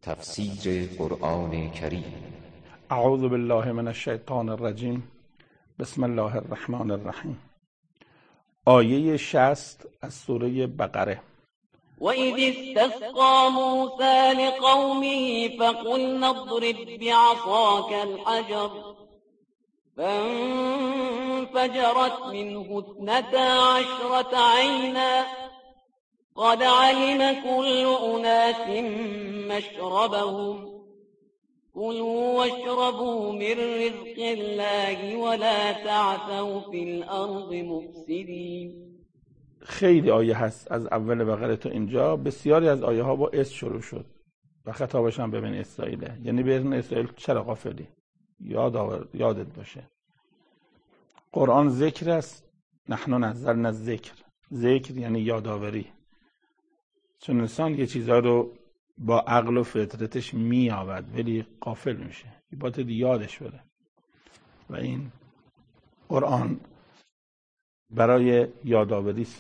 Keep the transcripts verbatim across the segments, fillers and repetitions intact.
تفسیر قرآن کریم. اعوذ بالله من الشیطان الرجیم. بسم الله الرحمن الرحیم. آیه شصت از سوره بقره. وَإِذِ اسْتَسْقَىٰ مُوسَىٰ لِقَوْمِهِ فَقُلْنَا اضْرِب بِّعَصَاكَ الْحَجَرَ فَانفَجَرَتْ مِنْهُ اثْنَتَا عَشْرَةَ عَيْنًا قَدْ عَلِمَ كُلُّ أُنَاسٍ مَّشْرَبَهُمْ كُلُوا وَاشْرَبُوا مِن رِّزْقِ اللَّهِ وَلَا تَعْثَوْا فِي الْأَرْضِ مُفْسِدِينَ. خیلی آیه هست از اول بقره تا اینجا. بسیاری از آیه ها با اس شروع شد و خطابش هم به بنی اسرائیله، یعنی به بنی اسرائیل چرا غافلی، یاد آور، یادت باشه قرآن ذکر است. نحن نزلنا الذکر، ذکر یعنی یادآوری، چون انسان یه چیزها رو با عقل و فطرتش مییابد ولی غافل میشه، باید یادش بره و این قرآن برای یادآوری است.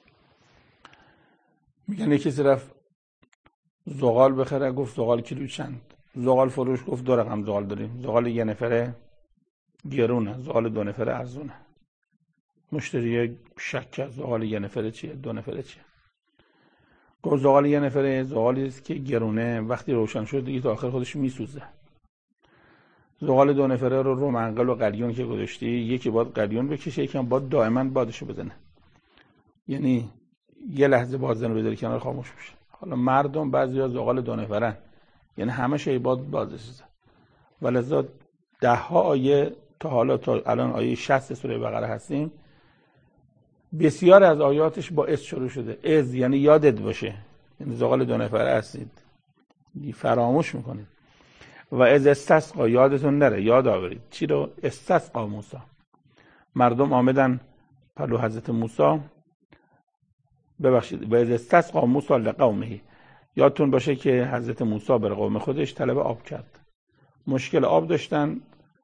میگن یکی کسی رفت زغال بخره، گفت زغال کیلو چند؟ زغال فروش گفت دو رقم زغال داریم، زغال یه نفره گرونه، زغال دو نفره ارزونه. مشتری شک کرد زغال یه نفره چیه، دو نفره چیه؟ گفت زغال یه نفره زغالی است که گرونه، وقتی روشن شد دیگه تا آخر خودش میسوزه. زغال دو نفره رو رو منقل و قلیون که گذاشتی، یکی باید قلیون بکشه، یکی هم باید دائما بادشو بزنه، یعنی یه لحظه بازن رو بذاری کنار خاموش میشه. حالا مردم بعضیا زغال دو نفرن، یعنی همه شی باید بازش زد. ولذا ده ها آیه تا حالا تا الان آیه شصت سوره بقره هستیم، بسیار از آیاتش با اس شروع شده. از یعنی یادت باشه، یعنی زغال دو نفره هستید فراموش میکنید. و از استسقا، یادتون نره، یاد آورید. چی رو؟ استسقا موسی. مردم آمدن پلو حضرت موسی، ببخشید، و از استسقا موسی لقومه، یادتون باشه که حضرت موسی بر قوم خودش طلب آب کرد، مشکل آب داشتن،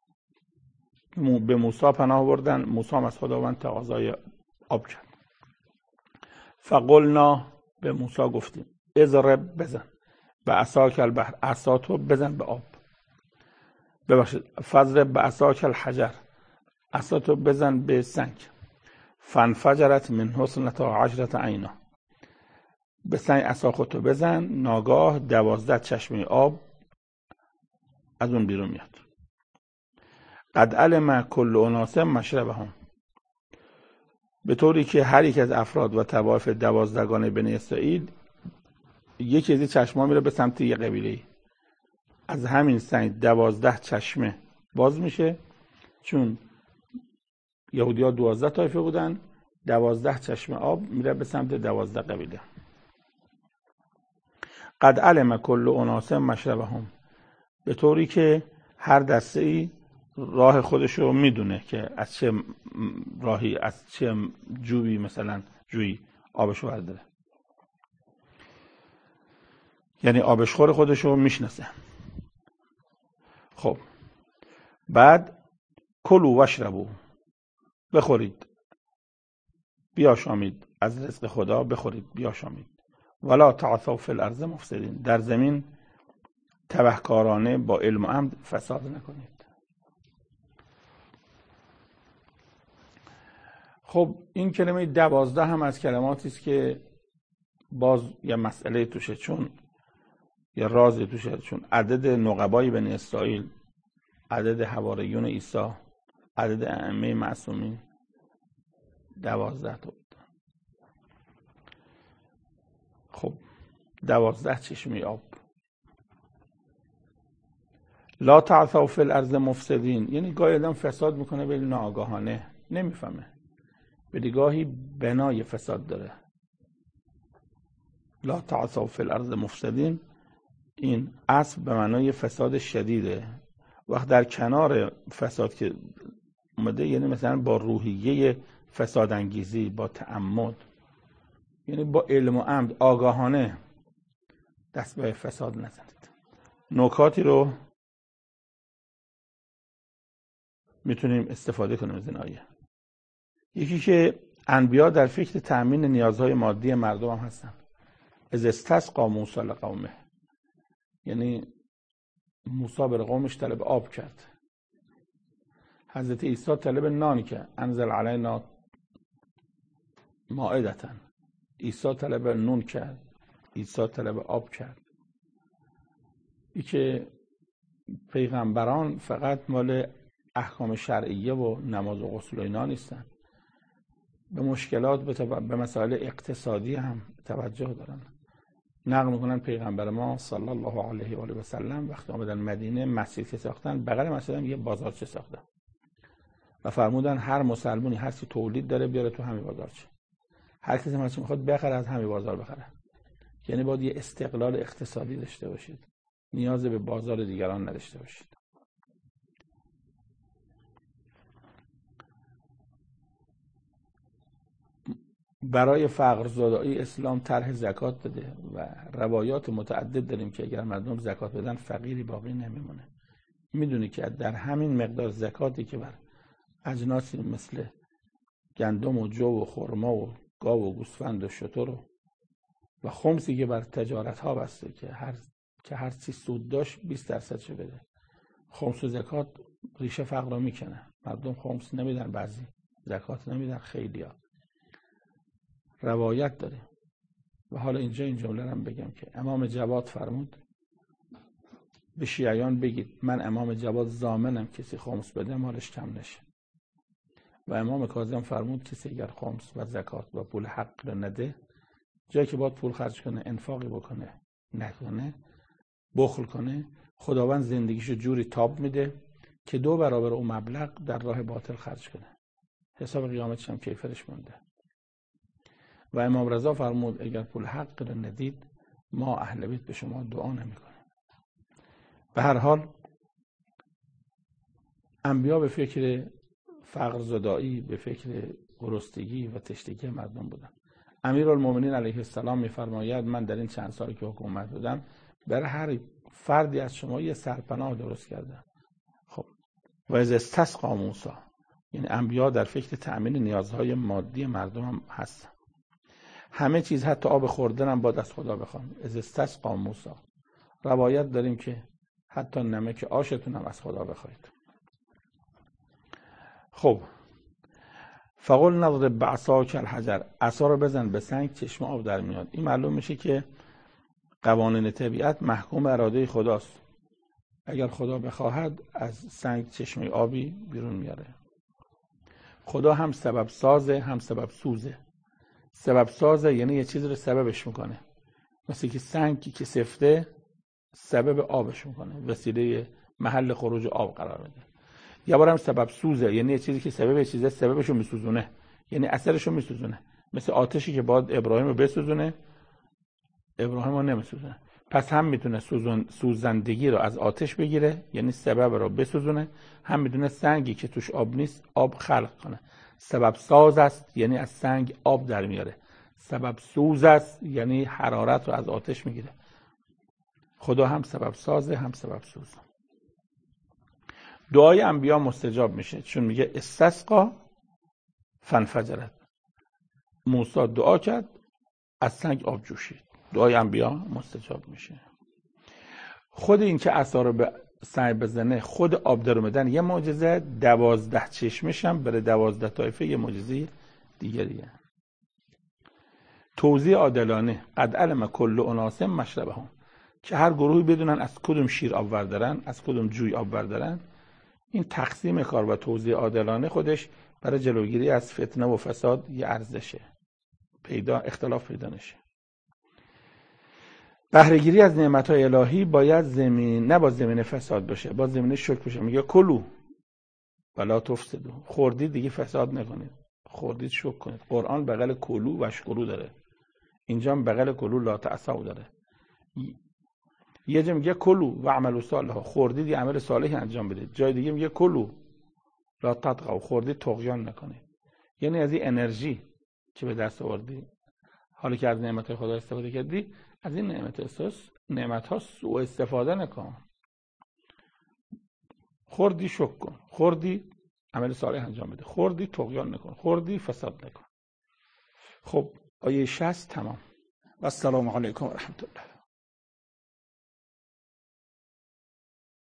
به موسی پناه بردن، موسی هم از خداوند تقاضای آب کرد. فقلنا، به موسی گفتیم، اضرب، بزن، به عصاک البحر، عصاتو بزن به آب. ببخشید، فضرب به عصاک الحجر، عصاتو بزن به سنگ. فانفجرت من اثنتا عشرة عینا، به سنگ عصا خودتو بزن، ناگاه دوازده چشمه آب از اون بیرون میاد. قد علم کل اناس مشربهم، به طوری که هر یک از افراد و طوایف دوازدگان بنی اسرائیل یکی از این چشم‌ها میره به سمت یک قبیله. از همین سنگ دوازده چشمه باز میشه، چون یهودی‌ها دوازده طایفه بودن، دوازده چشمه آب میره به سمت دوازده قبیله. قد علم کل اناس مشربهم، به طوری که هر دسته‌ای راه خودشو میدونه که از چه راهی، از چه جویی مثلا جویی آبشو برداره، یعنی آبشخور خودشو میشناسه. خب بعد کلوا واشربوا، بخورید بیاشامید، از رزق خدا بخورید بیاشامید. ولا تعثوا فی الارض مفسدین، در زمین تبهکارانه با علم و عمد فساد نکنید. خب این کلمه دوازده هم از کلماتی است که باز یه مسئله توشه، چون یه رازی توشه، چون عدد نقبای بنی اسرائیل، عدد حواریون عیسی، عدد ائمه معصومین دوازده تا بود. خب دوازده چشمه آب. لا تعثوا فی الارض مفسدین، یعنی گاهی آدم فساد میکنه ولی ناآگاهانه نمیفهمه، ولی گاهی بنای فساد داره. لا تعثوا فی الارض مفسدین، این اصل به معنای فساد شدیده. وقت در کنار فساد که اومده، یعنی مثلا با روحیه فساد انگیزی، با تعمد، یعنی با علم و عمد آگاهانه دست به فساد نزنید. نکاتی رو میتونیم استفاده کنیم از این آیه. یکی که انبیا در فکر تأمین نیازهای مادی مردم هم هستن. از استسقا موسی لقومه، یعنی موسی بر قومش طلب آب کرد، حضرت عیسی طلب نان کرد، انزل علینا مائدة. عیسی طلب نون کرد، عیسی طلب آب کرد. ای که پیغمبران فقط مال احکام شرعیه و نماز و غسل و اینا نیستن، به مشکلات به, تب... به مسائل اقتصادی هم توجه دارن. نقل میکنن پیغمبر ما صلی الله علیه و آله و سلم وقتی آمدن مدینه مسجد که ساختن، بغل مسجد هم یه بازارچه ساختن و فرمودن هر مسلمانی هر چی تولید داره بیاره تو همین بازارچه، هر کسی هر چی میخواد بخره از همین بازار بخره. یعنی باید یه استقلال اقتصادی داشته باشید، نیاز به بازار دیگران نداشته باشید. برای فقر زدایی اسلام طرح زکات داده و روایات متعدد داریم که اگر مردم زکات بدن فقیری باقی نمیمونه. میدونی که در همین مقدار زکاتی که بر اجناسی مثل گندم و جو و خرما و گاو و گوسفند و شتر و و خمسی که بر تجارت ها بسته که هر که هر چی سود داشت بیست درصد چه بده. خمس و زکات ریشه فقر رو میکنه. مردم خمس نمیدن، بعضی زکات نمیدن، خیلیا. روایت داره. و حالا اینجا این جمله رو بگم که امام جواد فرمود به شیعیان بگید من امام جواد ضامنم کسی خمس بده مالش کم نشه. و امام کاظم فرمود کسی اگر خمس و زکات و پول حق رو نده، جایی که باید پول خرج کنه انفاقی بکنه نکنه، بخل کنه، خداوند زندگیشو جوری تاب میده که دو برابر اون مبلغ در راه باطل خرج کنه. حساب قیامتش هم کیفرش مونده. و امام رضا فرمود اگر پول حق رو ندید ما اهل بیت به شما دعا نمیکنیم. به هر حال انبیا به فکر فقر زدایی، به فکر گرسنگی و تشنگی مردم بودن. امیرالمومنین علیه السلام میفرماید من در این چند سالی که حکومت بودم برای هر فردی از شما یه سرپناه درست کردم. خب و از استسقا موسی، یعنی انبیا در فکر تأمین نیازهای مادی مردم هم هستن. همه چیز حتی آب خوردن هم باید از خدا بخوان. از استسقا موسی. روایت داریم که حتی نمک آشتون هم از خدا بخواید. خب فقل نضرب بعصاک الحجر، عصا رو بزن به سنگ چشم آب در میاد. این معلوم میشه که قوانین طبیعت محکوم اراده خداست. اگر خدا بخواهد از سنگ چشمه آبی بیرون میاره. خدا هم سبب سازه هم سبب سوزه. سبب سازه یعنی یه چیز رو سببش میکنه، مثل که سنگی که سفته سبب آبش میکنه، وسیله محل خروج آب قرار میده. یا بارم سبب سوزه یعنی یه چیزی که سبب چیزه سببشو میسوزونه، یعنی اثرشو میسوزونه، مثل آتشی که باید ابراهیم رو بسوزونه ابراهیم رو نمیسوزونه. پس هم میتونه سوزندگی رو از آتش بگیره یعنی سبب رو بسوزونه، هم میتونه سنگی که توش آب نیست آب خلق کنه. سبب ساز است یعنی از سنگ آب در میاره. سبب سوز است یعنی حرارت رو از آتش میگیره. خدا هم سبب سازه هم سبب سوزه. دعای انبیا مستجاب میشه چون میگه استسقا فانفجرت. موسی دعا کرد از سنگ آب جوشید. دعای انبیا مستجاب میشه. خود این که عصا رو به سنگ بزنه، خود آب در اومدن یه معجزه، دوازده چشمش هم برای دوازده طایفه یه معجزه دیگریه. توزیع عادلانه، قد علم کل اناس مشربهم، که هر گروهی بدونن از کدوم شیر آب بردارن، از کدوم جوی آب بردارن. این تقسیم کار و توزیع عادلانه خودش برای جلوگیری از فتنه و فساد یه ارزشه، پیدا اختلاف پیدا نشه. بهره‌گیری از نعمت‌های الهی باید زمین نه با زمین فساد باشه، با زمین شکر باشه. میگه کلو ولا تفسدوا، خوردید دیگه فساد نکنید، خوردید شکر کنید. قرآن بغل کلو و اشکرو داره، اینجا هم بغل کلو لا تعصوا داره. یه جا میگه کلو و عملوا صالحا، خوردید یه عمل صالحی انجام بدید. جای دیگه میگه کلو لا تطغوا، خوردید طغیان نکنید. یعنی از این انرژی که به دست آوردی، حالا که از نعمت‌های خدا استفاده کردی، از این نعمت اساس نعمت‌ها سوء استفاده نکن. خوردی شکر کن، خوردی عمل صالح انجام بده، خوردی طغیان نکن، خوردی فساد نکن. خب آیه شصت تمام. و السلام علیکم و رحمت الله.